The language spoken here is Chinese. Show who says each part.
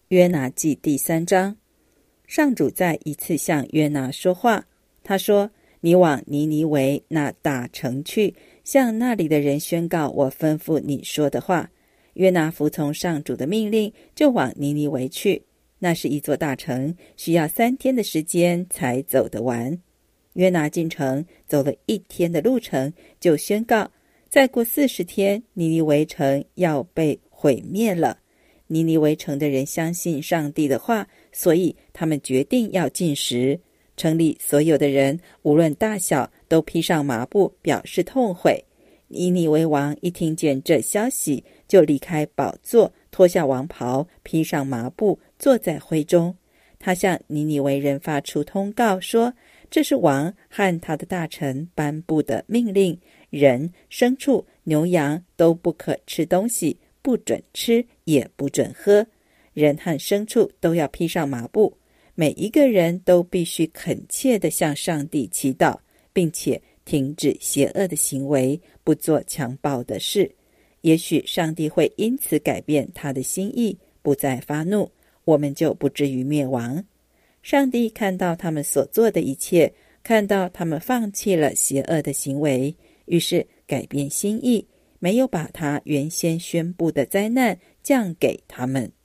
Speaker 1: 约拿记第3章。上主再一次向约拿说话，他说：你往尼尼微那大城去，向那里的人宣告我吩咐你说的话。约拿服从上主的命令，就往尼尼微去。那是一座大城，需要3天的时间才走得完。约拿进城，走了1天的路程，就宣告再过40天，尼尼微城要被毁灭了。尼尼微城的人相信上帝的话，所以他们决定要禁食。城里所有的人，无论大小，都披上麻布，表示痛悔。尼尼微王一听见这消息，就离开宝座，脱下王袍，披上麻布，坐在会中。他向尼尼微人发出通告说，这是王和他的大臣颁布的命令，人、牲畜、牛羊都不可吃东西，不准吃，也不准喝。人和牲畜都要披上麻布，每一个人都必须恳切地向上帝祈祷，并且停止邪恶的行为，不做强暴的事。也许上帝会因此改变他的心意，不再发怒，我们就不至于灭亡。上帝看到他们所做的一切，看到他们放弃了邪恶的行为，于是改变心意，没有把他原先宣布的灾难降给他们。